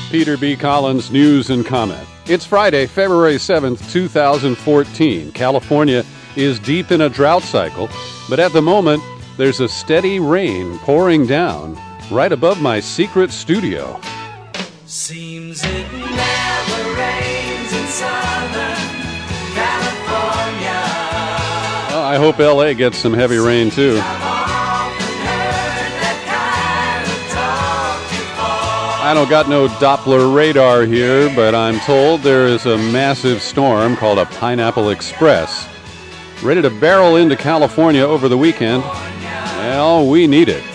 Peter B. Collins News and Comment. It's Friday, February 7th, 2014. California is deep in a drought cycle, but at the moment, there's a steady rain pouring down right above my secret studio. Seems it never rains in Southern California. Well, I hope L.A. gets some heavy rain, too. I don't got no Doppler radar here, but I'm told there is a massive storm called a Pineapple Express ready to barrel into California over the weekend. Well, we need it.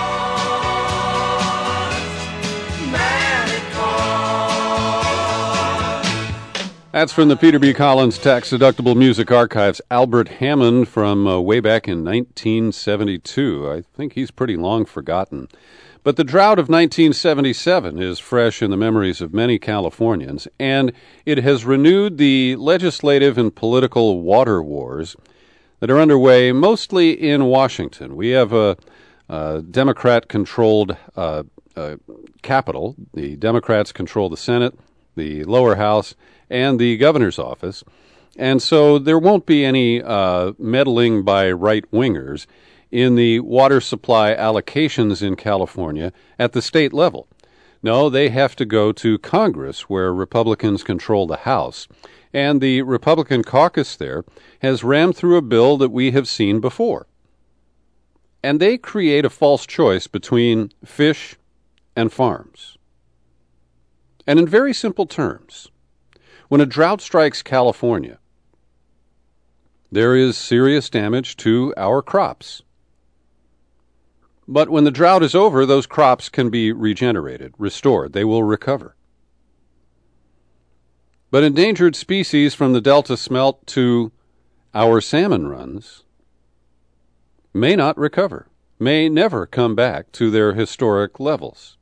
That's from the Peter B. Collins Tax-Deductible Music Archives. Albert Hammond from way back in 1972. I think he's pretty long forgotten. But the drought of 1977 is fresh in the memories of many Californians, and it has renewed the legislative and political water wars that are underway mostly in Washington. We have a Democrat-controlled Capitol. The Democrats control the Senate, the lower house, and the governor's office. And so there won't be any meddling by right-wingers in the water supply allocations in California at the state level. No, they have to go to Congress, where Republicans control the House. And the Republican caucus there has rammed through a bill that we have seen before. And they create a false choice between fish and farms. And in very simple terms, when a drought strikes California, there is serious damage to our crops. But when the drought is over, those crops can be regenerated, restored. They will recover. But endangered species from the Delta smelt to our salmon runs may not recover, may never come back to their historic levels.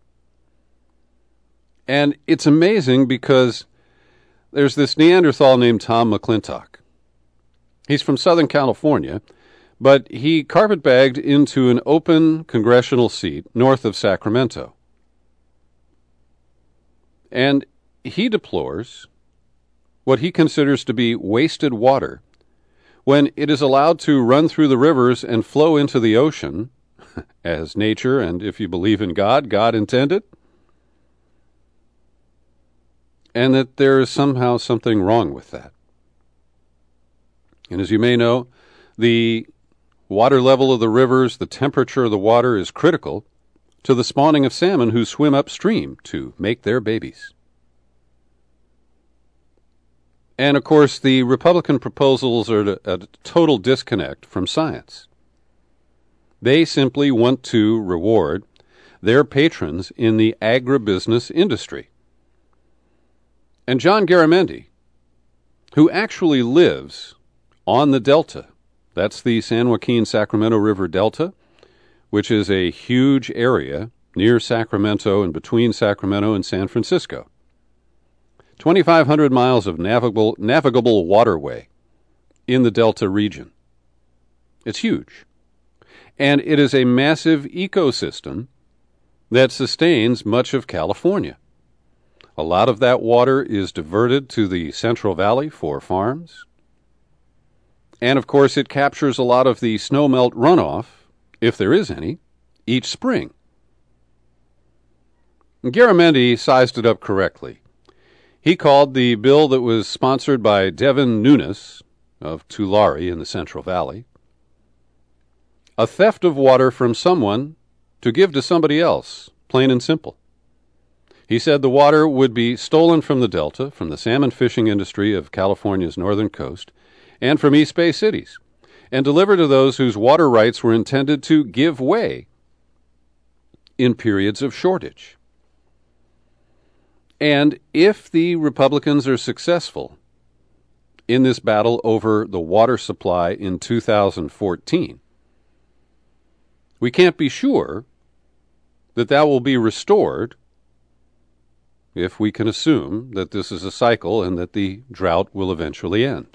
And it's amazing because there's this Neanderthal named Tom McClintock. He's from Southern California, but he carpetbagged into an open congressional seat north of Sacramento. And he deplores what he considers to be wasted water when it is allowed to run through the rivers and flow into the ocean, as nature and, if you believe in God, God intended, and that there is somehow something wrong with that. And as you may know, the water level of the rivers, the temperature of the water is critical to the spawning of salmon who swim upstream to make their babies. And, of course, the Republican proposals are a total disconnect from science. They simply want to reward their patrons in the agribusiness industry. And John Garamendi, who actually lives on the Delta, that's the San Joaquin-Sacramento River Delta, which is a huge area near Sacramento and between Sacramento and San Francisco. 2,500 miles of navigable waterway in the Delta region. It's huge. And it is a massive ecosystem that sustains much of California. A lot of that water is diverted to the Central Valley for farms. And, of course, it captures a lot of the snowmelt runoff, if there is any, each spring. Garamendi sized it up correctly. He called the bill that was sponsored by Devin Nunes of Tulare in the Central Valley a theft of water from someone to give to somebody else, plain and simple. He said the water would be stolen from the Delta, from the salmon fishing industry of California's northern coast, and from East Bay cities, and delivered to those whose water rights were intended to give way in periods of shortage. And if the Republicans are successful in this battle over the water supply in 2014, we can't be sure that that will be restored if we can assume that this is a cycle and that the drought will eventually end.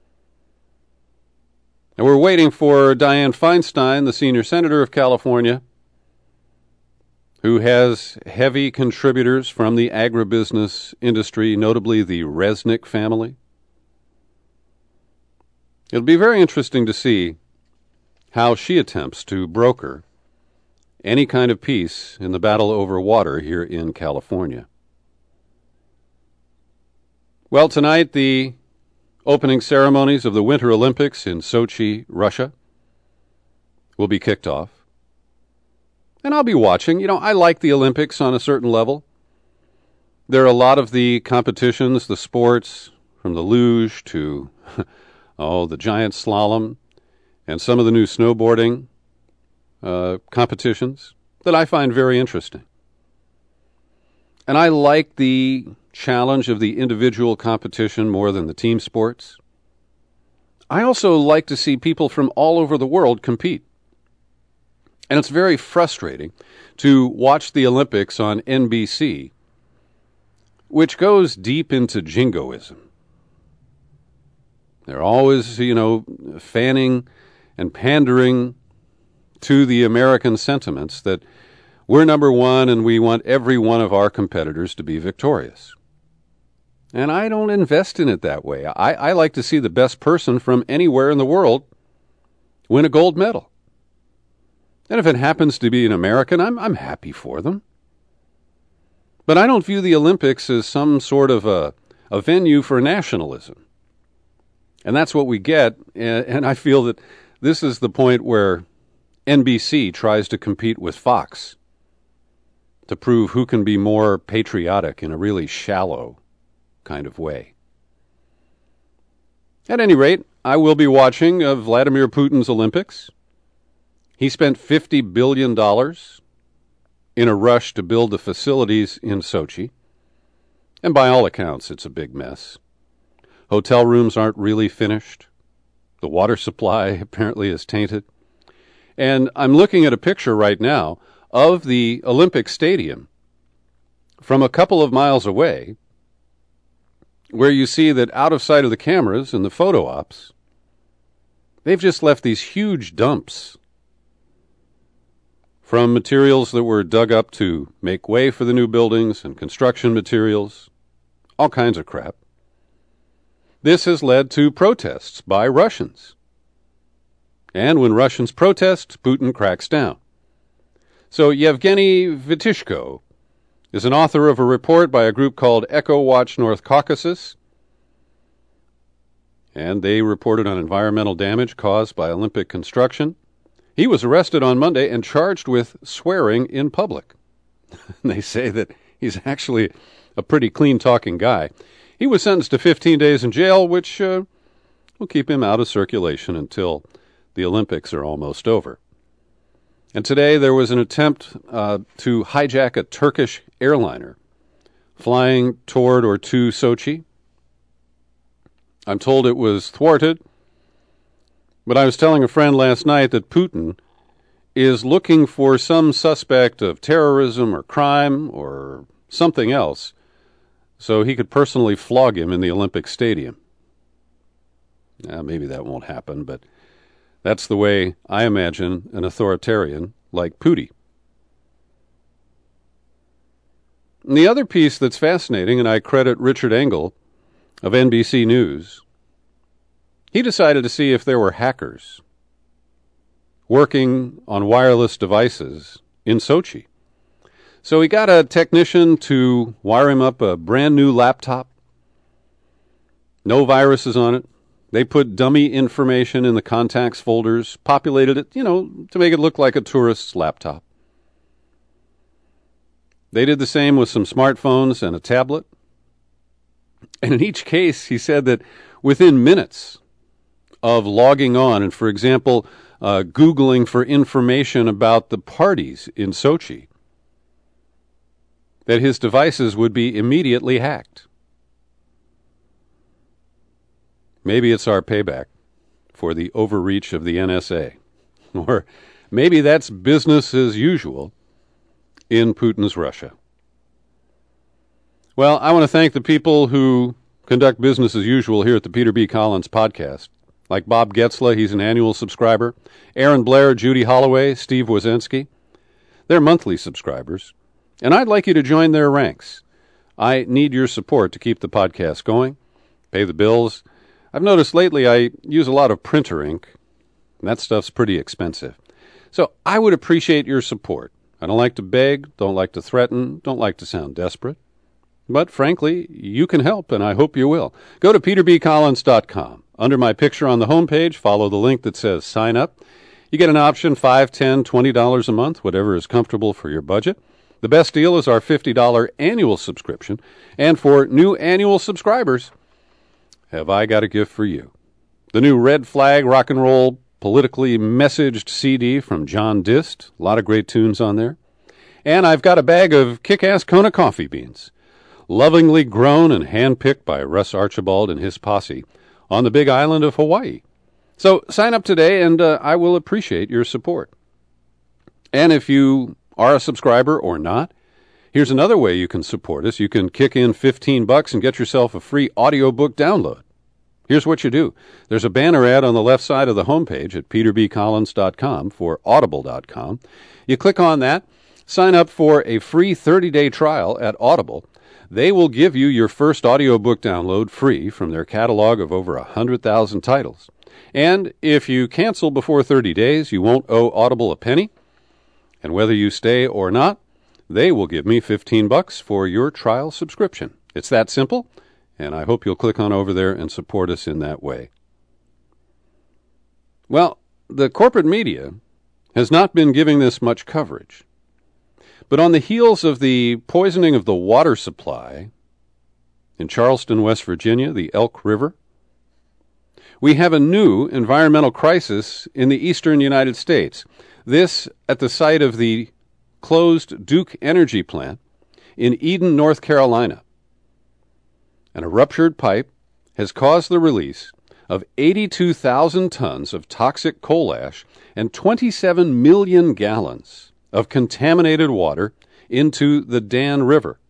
And we're waiting for Dianne Feinstein, the senior senator of California, who has heavy contributors from the agribusiness industry, notably the Resnick family. It'll be very interesting to see how she attempts to broker any kind of peace in the battle over water here in California. Well, tonight, the opening ceremonies of the Winter Olympics in Sochi, Russia, will be kicked off. And I'll be watching. You know, I like the Olympics on a certain level. There are a lot of the competitions, the sports, from the luge to, the giant slalom, and some of the new snowboarding competitions that I find very interesting. And I like the challenge of the individual competition more than the team sports. I also like to see people from all over the world compete. And it's very frustrating to watch the Olympics on NBC, which goes deep into jingoism. They're always, fanning and pandering to the American sentiments that we're number one and we want every one of our competitors to be victorious. And I don't invest in it that way. I like to see the best person from anywhere in the world win a gold medal. And if it happens to be an American, I'm happy for them. But I don't view the Olympics as some sort of a venue for nationalism. And that's what we get. And I feel that this is the point where NBC tries to compete with Fox to prove who can be more patriotic in a really shallow kind of way. At any rate, I will be watching Vladimir Putin's Olympics. He spent $50 billion in a rush to build the facilities in Sochi. And by all accounts, it's a big mess. Hotel rooms aren't really finished. The water supply apparently is tainted. And I'm looking at a picture right now of the Olympic Stadium from a couple of miles away, where you see that out of sight of the cameras and the photo ops, they've just left these huge dumps from materials that were dug up to make way for the new buildings and construction materials, all kinds of crap. This has led to protests by Russians. And when Russians protest, Putin cracks down. So Yevgeny Vitishko is an author of a report by a group called Echo Watch North Caucasus, and they reported on environmental damage caused by Olympic construction. He was arrested on Monday and charged with swearing in public. They say that he's actually a pretty clean-talking guy. He was sentenced to 15 days in jail, which will keep him out of circulation until the Olympics are almost over. And today there was an attempt to hijack a Turkish airliner flying toward or to Sochi. I'm told it was thwarted, but I was telling a friend last night that Putin is looking for some suspect of terrorism or crime or something else so he could personally flog him in the Olympic Stadium. Maybe that won't happen, but that's the way I imagine an authoritarian like Putin. And the other piece that's fascinating, and I credit Richard Engel of NBC News, he decided to see if there were hackers working on wireless devices in Sochi. So he got a technician to wire him up a brand new laptop. No viruses on it. They put dummy information in the contacts folders, populated it, to make it look like a tourist's laptop. They did the same with some smartphones and a tablet. And in each case, he said that within minutes of logging on and, for example, Googling for information about the parties in Sochi, that his devices would be immediately hacked. Maybe it's our payback for the overreach of the NSA. Or maybe that's business as usual in Putin's Russia. Well, I want to thank the people who conduct business as usual here at the Peter B. Collins podcast, like Bob Getzla, he's an annual subscriber, Aaron Blair, Judy Holloway, Steve Wazenski. They're monthly subscribers, and I'd like you to join their ranks. I need your support to keep the podcast going, pay the bills. I've noticed lately I use a lot of printer ink, and that stuff's pretty expensive. So I would appreciate your support. I don't like to beg, don't like to threaten, don't like to sound desperate. But frankly, you can help, and I hope you will. Go to peterbcollins.com. Under my picture on the homepage, follow the link that says Sign Up. You get an option, $5, $10, $20 a month, whatever is comfortable for your budget. The best deal is our $50 annual subscription. And for new annual subscribers, have I got a gift for you. The new Red Flag Rock and Roll politically messaged CD from John Dist. A lot of great tunes on there. And I've got a bag of kick-ass Kona coffee beans, lovingly grown and hand-picked by Russ Archibald and his posse on the big island of Hawaii. So sign up today, and I will appreciate your support. And if you are a subscriber or not, here's another way you can support us. You can kick in $15 and get yourself a free audiobook download. Here's what you do. There's a banner ad on the left side of the homepage at peterbcollins.com for audible.com. You click on that, sign up for a free 30-day trial at Audible. They will give you your first audiobook download free from their catalog of over 100,000 titles. And if you cancel before 30 days, you won't owe Audible a penny. And whether you stay or not, they will give me $15 for your trial subscription. It's that simple, and I hope you'll click on over there and support us in that way. Well, the corporate media has not been giving this much coverage. But on the heels of the poisoning of the water supply in Charleston, West Virginia, the Elk River, we have a new environmental crisis in the eastern United States. This at the site of the closed Duke Energy plant in Eden, North Carolina. And a ruptured pipe has caused the release of 82,000 tons of toxic coal ash and 27 million gallons of contaminated water into the Dan River.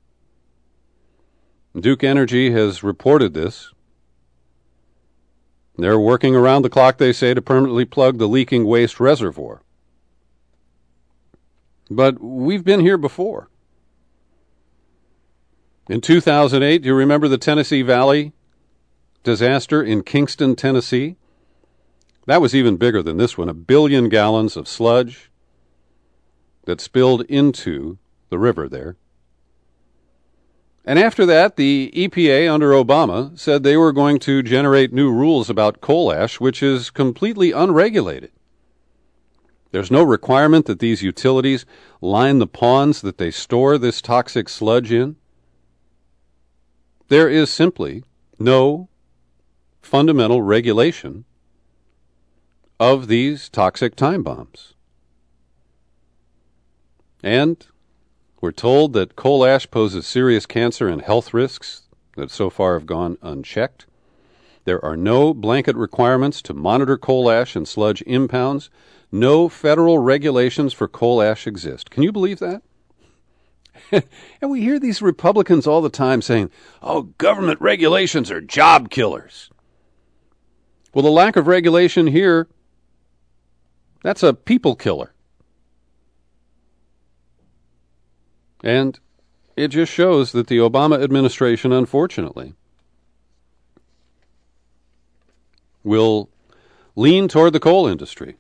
Duke Energy has reported this. They're working around the clock, they say, to permanently plug the leaking waste reservoir. But we've been here before. In 2008, do you remember the Tennessee Valley disaster in Kingston, Tennessee? That was even bigger than this one, 1 billion gallons of sludge that spilled into the river there. And after that, the EPA under Obama said they were going to generate new rules about coal ash, which is completely unregulated. There's no requirement that these utilities line the ponds that they store this toxic sludge in. There is simply no fundamental regulation of these toxic time bombs. And we're told that coal ash poses serious cancer and health risks that so far have gone unchecked. There are no blanket requirements to monitor coal ash and sludge impounds. No federal regulations for coal ash exist. Can you believe that? And we hear these Republicans all the time saying, oh, government regulations are job killers. Well, the lack of regulation here, that's a people killer. And it just shows that the Obama administration, unfortunately, will lean toward the coal industry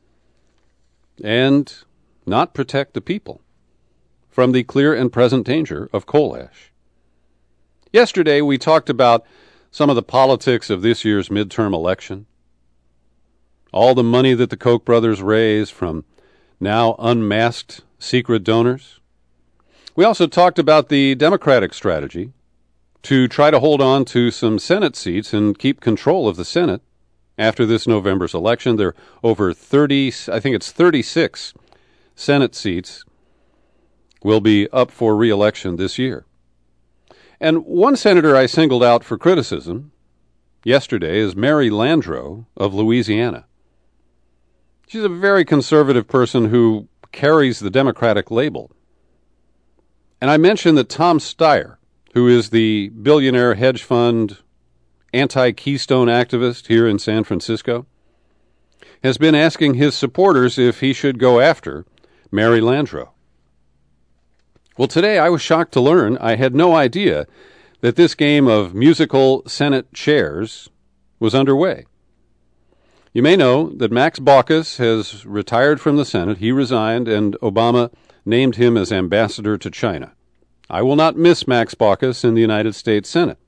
and not protect the people from the clear and present danger of coal ash. Yesterday, we talked about some of the politics of this year's midterm election, all the money that the Koch brothers raised from now unmasked secret donors. We also talked about the Democratic strategy to try to hold on to some Senate seats and keep control of the Senate after this November's election. There are over 30, I think it's 36 Senate seats will be up for re-election this year. And one senator I singled out for criticism yesterday is Mary Landrieu of Louisiana. She's a very conservative person who carries the Democratic label. And I mentioned that Tom Steyer, who is the billionaire hedge fund anti-Keystone activist here in San Francisco, has been asking his supporters if he should go after Mary Landrieu. Well, today I was shocked to learn I had no idea that this game of musical Senate chairs was underway. You may know that Max Baucus has retired from the Senate. He resigned, and Obama named him as ambassador to China. I will not miss Max Baucus in the United States Senate.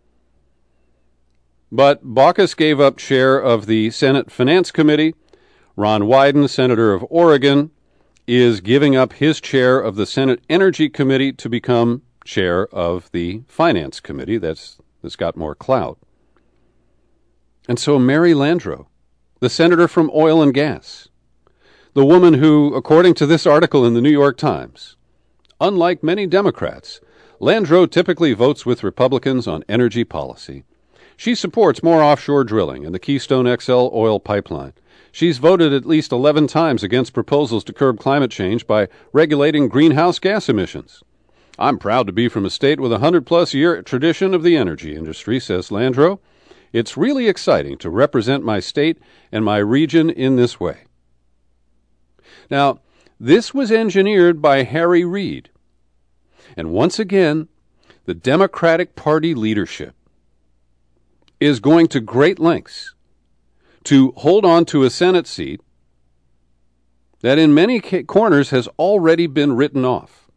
But Baucus gave up chair of the Senate Finance Committee. Ron Wyden, senator of Oregon, is giving up his chair of the Senate Energy Committee to become chair of the Finance Committee. That's got more clout. And so Mary Landrieu, the senator from oil and gas, the woman who, according to this article in the New York Times, unlike many Democrats, Landrieu typically votes with Republicans on energy policy. She supports more offshore drilling and the Keystone XL oil pipeline. She's voted at least 11 times against proposals to curb climate change by regulating greenhouse gas emissions. I'm proud to be from a state with a 100-plus year tradition of the energy industry, says Landrieu. It's really exciting to represent my state and my region in this way. Now, this was engineered by Harry Reid. And once again, the Democratic Party leadership is going to great lengths to hold on to a Senate seat that in many corners has already been written off.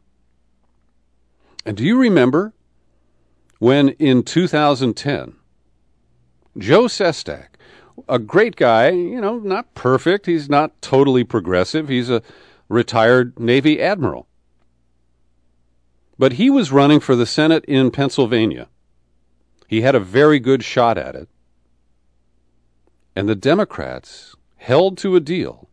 And do you remember when in 2010, Joe Sestak, a great guy, not perfect, he's not totally progressive, he's a retired Navy admiral, but he was running for the Senate in Pennsylvania. He had a very good shot at it. And the Democrats held to a deal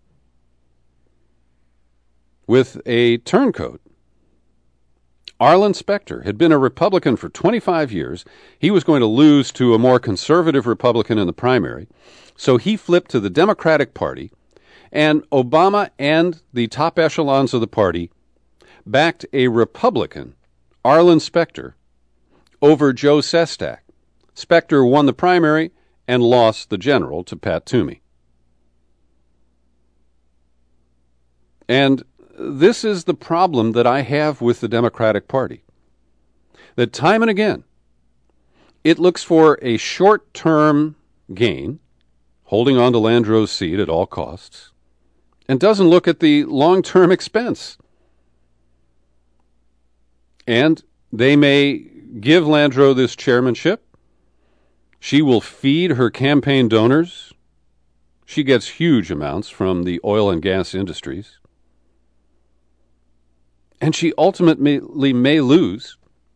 with a turncoat. Arlen Specter had been a Republican for 25 years. He was going to lose to a more conservative Republican in the primary. So he flipped to the Democratic Party, and Obama and the top echelons of the party backed a Republican, Arlen Specter, over Joe Sestak. Specter won the primary and lost the general to Pat Toomey. And this is the problem that I have with the Democratic Party. That time and again, it looks for a short-term gain, holding on to Landrieu's seat at all costs, and doesn't look at the long-term expense. And they may give Landrieu this chairmanship. She will feed her campaign donors. She gets huge amounts from the oil and gas industries. And she ultimately may lose,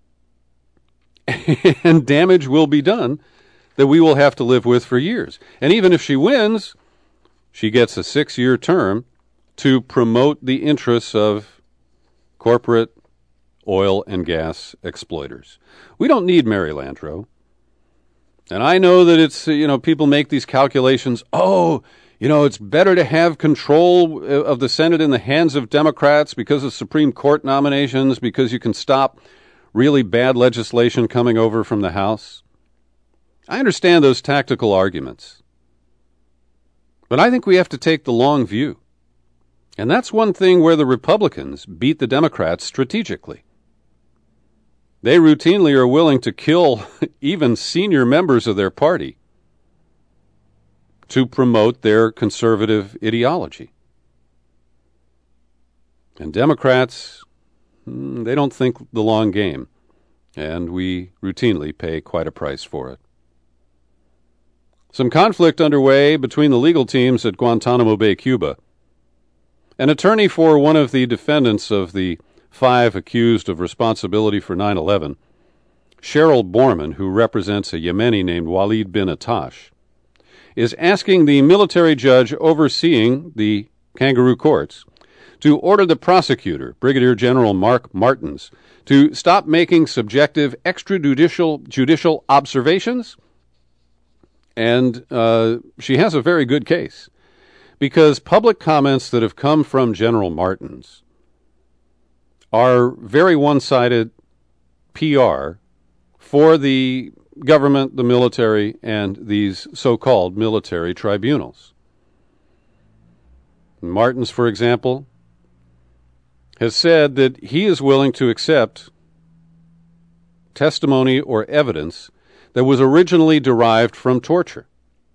and damage will be done that we will have to live with for years. And even if she wins, she gets a 6-year term to promote the interests of corporate oil and gas exploiters. We don't need Mary Landrieu. And I know that it's, people make these calculations. It's better to have control of the Senate in the hands of Democrats because of Supreme Court nominations, because you can stop really bad legislation coming over from the House. I understand those tactical arguments. But I think we have to take the long view. And that's one thing where the Republicans beat the Democrats strategically. They routinely are willing to kill even senior members of their party to promote their conservative ideology. And Democrats, they don't think the long game, and we routinely pay quite a price for it. Some conflict underway between the legal teams at Guantanamo Bay, Cuba. An attorney for one of the defendants of the 5 accused of responsibility for 9/11, Cheryl Borman, who represents a Yemeni named Walid bin Atash, is asking the military judge overseeing the kangaroo courts to order the prosecutor, Brigadier General Mark Martins, to stop making subjective extrajudicial observations. And she has a very good case, because public comments that have come from General Martins are very one-sided PR for the government, the military, and these so-called military tribunals. Martins, for example, has said that he is willing to accept testimony or evidence that was originally derived from torture.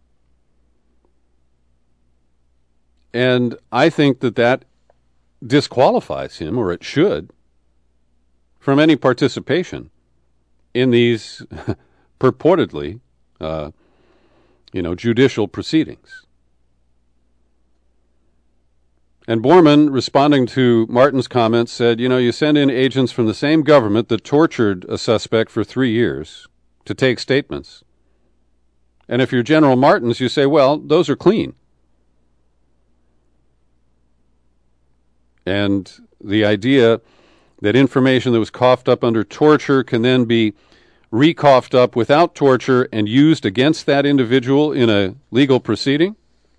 And I think that that disqualifies him, or it should, from any participation in these purportedly, judicial proceedings. And Borman, responding to Martin's comments, said, you send in agents from the same government that tortured a suspect for 3 years to take statements. And if you're General Martins, you say, well, those are clean. And the idea that information that was coughed up under torture can then be recoughed up without torture and used against that individual in a legal proceeding,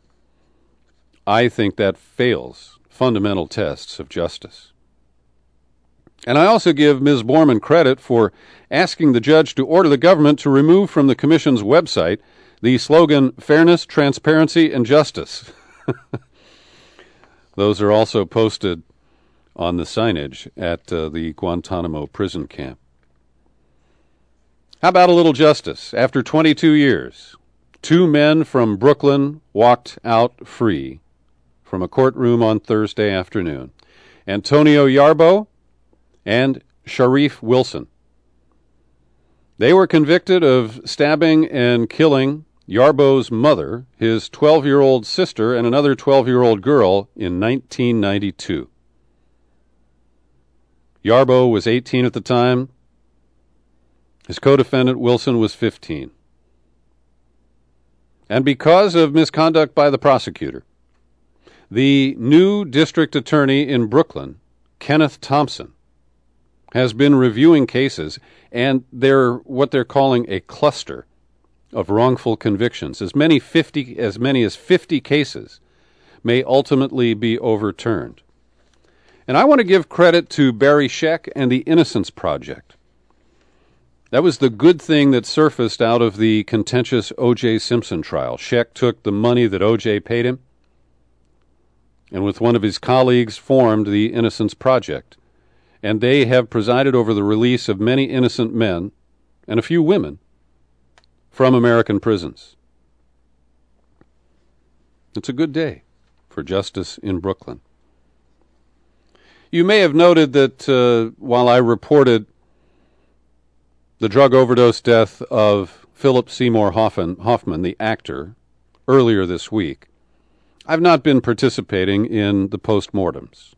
I think that fails fundamental tests of justice. And I also give Ms. Borman credit for asking the judge to order the government to remove from the commission's website the slogan, fairness, transparency, and justice. Those are also posted on the signage at the Guantanamo prison camp. How about a little justice? After 22 years, 2 men from Brooklyn walked out free from a courtroom on Thursday afternoon. Antonio Yarbo and Sharif Wilson. They were convicted of stabbing and killing Yarbo's mother, his 12-year-old sister, and another 12-year-old girl in 1992. Yarbo was 18 at the time. His co-defendant, Wilson, was 15. And because of misconduct by the prosecutor, the new district attorney in Brooklyn, Kenneth Thompson, has been reviewing cases, and they're what they're calling a cluster of wrongful convictions. As many as 50 cases may ultimately be overturned. And I want to give credit to Barry Scheck and the Innocence Project. That was the good thing that surfaced out of the contentious O.J. Simpson trial. Scheck took the money that O.J. paid him and with one of his colleagues formed the Innocence Project. And they have presided over the release of many innocent men and a few women from American prisons. It's a good day for justice in Brooklyn. You may have noted that while I reported the drug overdose death of Philip Seymour Hoffman, the actor, earlier this week, I've not been participating in the postmortems.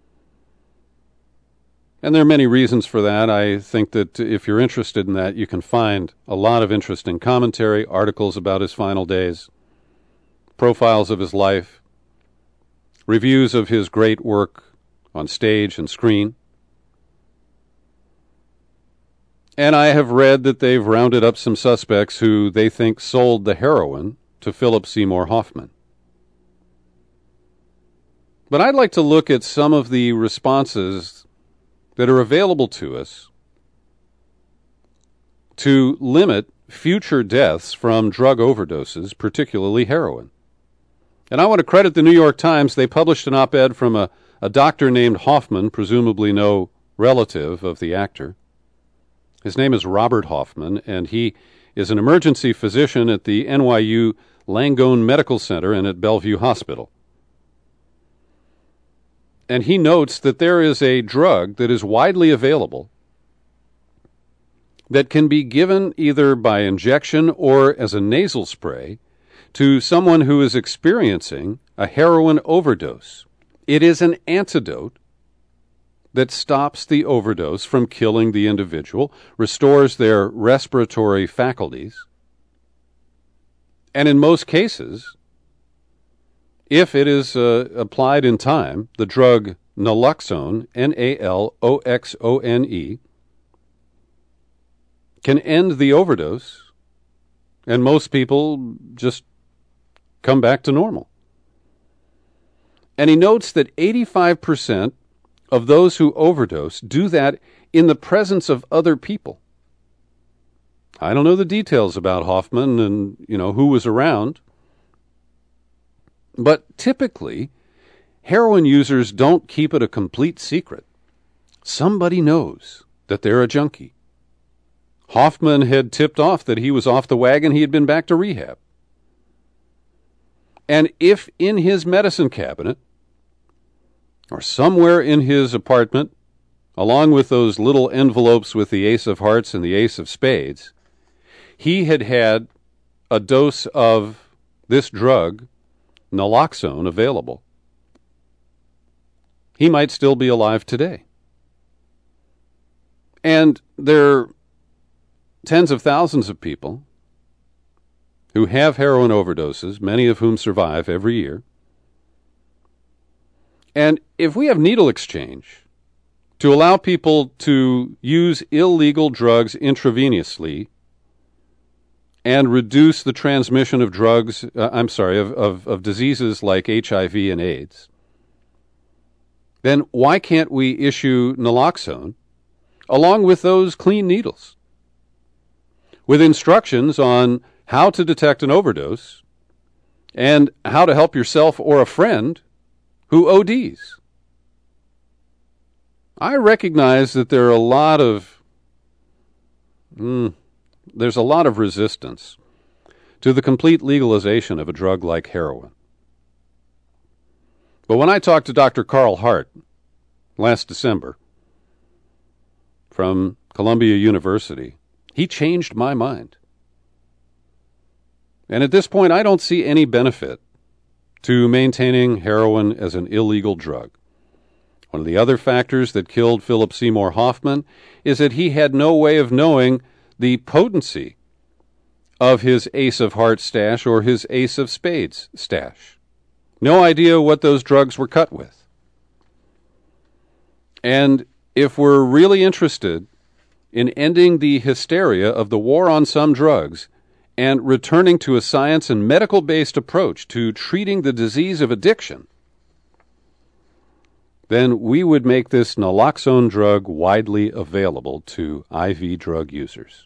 And there are many reasons for that. I think that if you're interested in that, you can find a lot of interesting commentary, articles about his final days, profiles of his life, reviews of his great work on stage and screen. And I have read that they've rounded up some suspects who they think sold the heroin to Philip Seymour Hoffman. But I'd like to look at some of the responses that are available to us to limit future deaths from drug overdoses, particularly heroin. And I want to credit the New York Times. They published an op-ed from a doctor named Hoffman, presumably no relative of the actor. His name is Robert Hoffman, and he is an emergency physician at the NYU Langone Medical Center and at Bellevue Hospital. And he notes that there is a drug that is widely available that can be given either by injection or as a nasal spray to someone who is experiencing a heroin overdose. It is an antidote that stops the overdose from killing the individual, restores their respiratory faculties, and in most cases, if it is applied in time, the drug naloxone, Naloxone, can end the overdose, and most people just come back to normal. And he notes that 85% of those who overdose do that in the presence of other people. I don't know the details about Hoffman and, who was around. But typically, heroin users don't keep it a complete secret. Somebody knows that they're a junkie. Hoffman had tipped off that he was off the wagon. He had been back to rehab. And if in his medicine cabinet, or somewhere in his apartment, along with those little envelopes with the Ace of Hearts and the Ace of Spades, he had had a dose of this drug, naloxone, available, he might still be alive today. And there are tens of thousands of people who have heroin overdoses, many of whom survive every year. And if we have needle exchange to allow people to use illegal drugs intravenously and reduce the transmission of of diseases like HIV and AIDS, then why can't we issue naloxone along with those clean needles with instructions on how to detect an overdose and how to help yourself or a friend who ODs? I recognize that there's a lot of resistance to the complete legalization of a drug like heroin. But when I talked to Dr. Carl Hart last December from Columbia University, he changed my mind. And at this point, I don't see any benefit to maintaining heroin as an illegal drug. One of the other factors that killed Philip Seymour Hoffman is that he had no way of knowing the potency of his Ace of Hearts stash or his Ace of Spades stash. No idea what those drugs were cut with. And if we're really interested in ending the hysteria of the war on some drugs and returning to a science and medical-based approach to treating the disease of addiction, then we would make this naloxone drug widely available to IV drug users.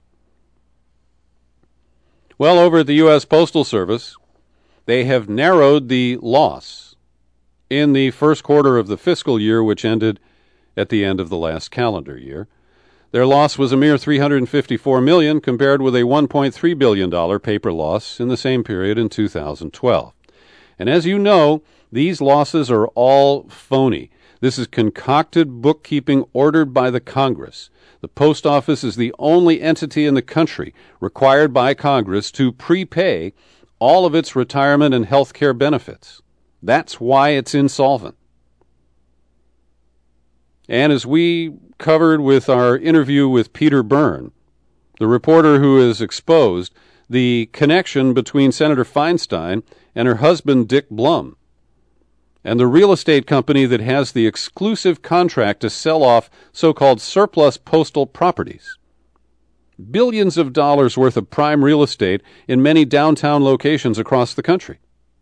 Well, over at the U.S. Postal Service, they have narrowed the loss in the first quarter of the fiscal year, which ended at the end of the last calendar year. Their loss was a mere $354 million compared with a $1.3 billion paper loss in the same period in 2012. And as you know, these losses are all phony. This is concocted bookkeeping ordered by the Congress. The Post Office is the only entity in the country required by Congress to prepay all of its retirement and health care benefits. That's why it's insolvent. And as we covered with our interview with Peter Byrne, the reporter who has exposed the connection between Senator Feinstein and her husband, Dick Blum, and the real estate company that has the exclusive contract to sell off so-called surplus postal properties. Billions of dollars worth of prime real estate in many downtown locations across the country.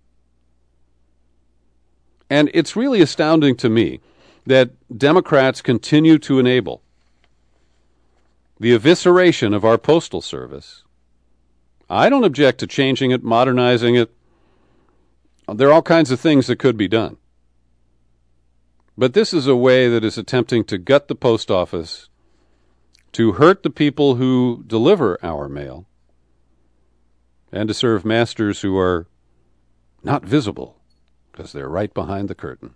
And it's really astounding to me that Democrats continue to enable the evisceration of our postal service. I don't object to changing it, modernizing it. There are all kinds of things that could be done. But this is a way that is attempting to gut the post office, to hurt the people who deliver our mail, and to serve masters who are not visible because they're right behind the curtain.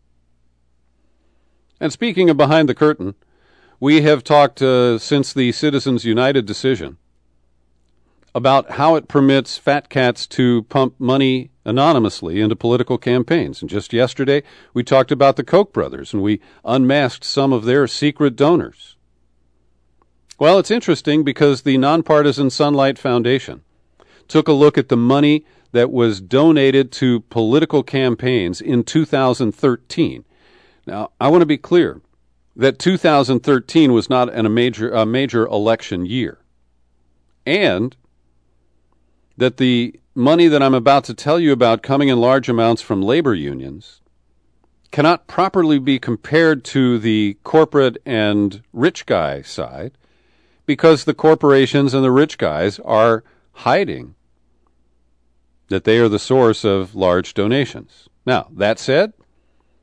And speaking of behind the curtain, we have talked since the Citizens United decision about how it permits fat cats to pump money anonymously into political campaigns. And just yesterday, we talked about the Koch brothers, and we unmasked some of their secret donors. Well, it's interesting because the Nonpartisan Sunlight Foundation took a look at the money that was donated to political campaigns in 2013. Now, I want to be clear that 2013 was not a major election year, and that the money that I'm about to tell you about coming in large amounts from labor unions cannot properly be compared to the corporate and rich guy side because the corporations and the rich guys are hiding that they are the source of large donations. Now, that said,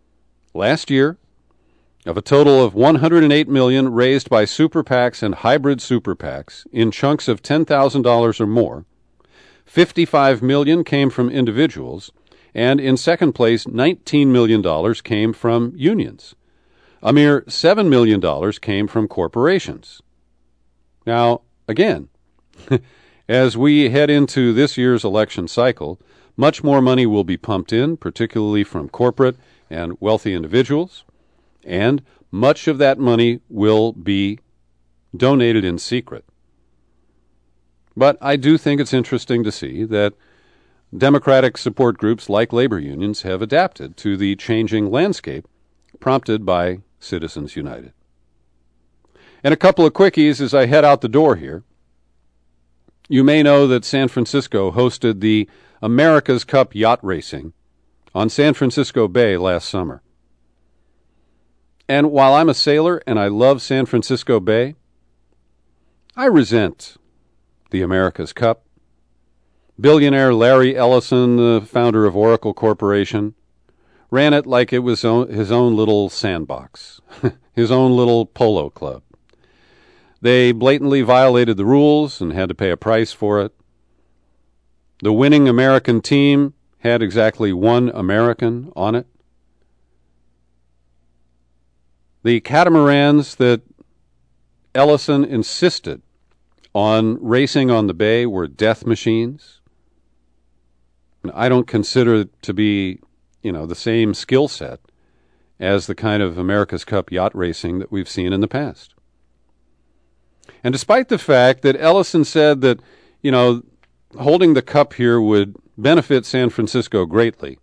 last year, of a total of $108 million raised by super PACs and hybrid super PACs in chunks of $10,000 or more, $55 million came from individuals, and in second place, $19 million came from unions. A mere $7 million came from corporations. Now, again, as we head into this year's election cycle, much more money will be pumped in, particularly from corporate and wealthy individuals, and much of that money will be donated in secret. But I do think it's interesting to see that Democratic support groups like labor unions have adapted to the changing landscape prompted by Citizens United. And a couple of quickies as I head out the door here. You may know that San Francisco hosted the America's Cup yacht racing on San Francisco Bay last summer. And while I'm a sailor and I love San Francisco Bay, I resent the America's Cup. Billionaire Larry Ellison, the founder of Oracle Corporation, ran it like it was his own little sandbox, his own little polo club. They blatantly violated the rules and had to pay a price for it. The winning American team had exactly one American on it. The catamarans that Ellison insisted on racing on the bay were death machines. I don't consider it to be, the same skill set as the kind of America's Cup yacht racing that we've seen in the past. And despite the fact that Ellison said that, holding the cup here would benefit San Francisco greatly,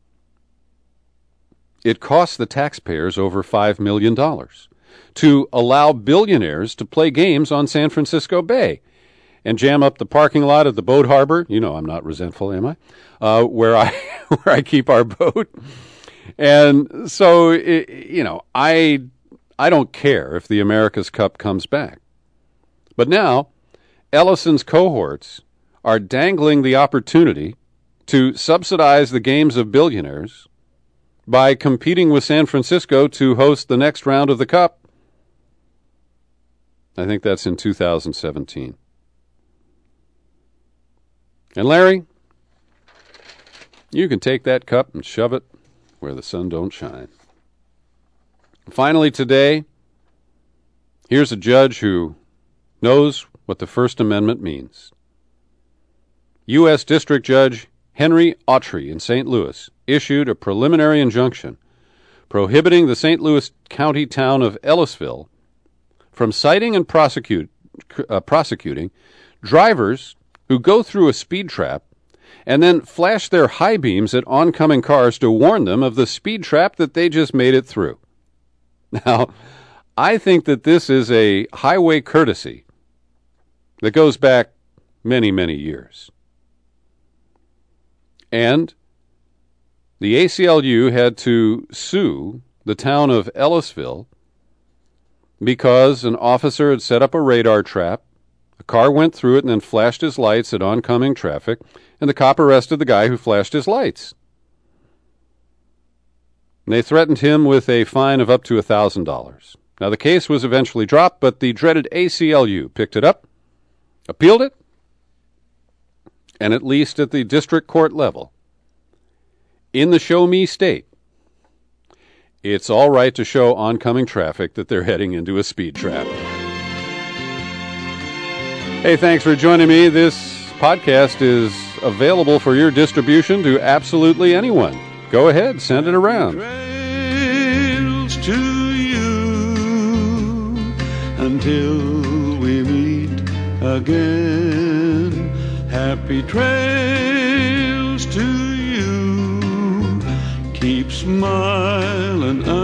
it cost the taxpayers over $5 million to allow billionaires to play games on San Francisco Bay and jam up the parking lot at the boat harbor. I'm not resentful, am I? Where I keep our boat. And so, I don't care if the America's Cup comes back. But now, Ellison's cohorts are dangling the opportunity to subsidize the games of billionaires by competing with San Francisco to host the next round of the Cup. I think that's in 2017. And Larry, you can take that cup and shove it where the sun don't shine. Finally today, here's a judge who knows what the First Amendment means. U.S. District Judge Henry Autry in St. Louis issued a preliminary injunction prohibiting the St. Louis County town of Ellisville from citing and prosecuting drivers who go through a speed trap and then flash their high beams at oncoming cars to warn them of the speed trap that they just made it through. Now, I think that this is a highway courtesy that goes back many, many years. And the ACLU had to sue the town of Ellisville because an officer had set up a radar trap. A car went through it and then flashed his lights at oncoming traffic, and the cop arrested the guy who flashed his lights. And they threatened him with a fine of up to $1,000. Now, the case was eventually dropped, but the dreaded ACLU picked it up, appealed it, and at least at the district court level, in the show me state, it's all right to show oncoming traffic that they're heading into a speed trap. Hey, thanks for joining me. This podcast is available for your distribution to absolutely anyone. Go ahead, send it around. Trails to you until we meet again. Happy trails to you. Keep smiling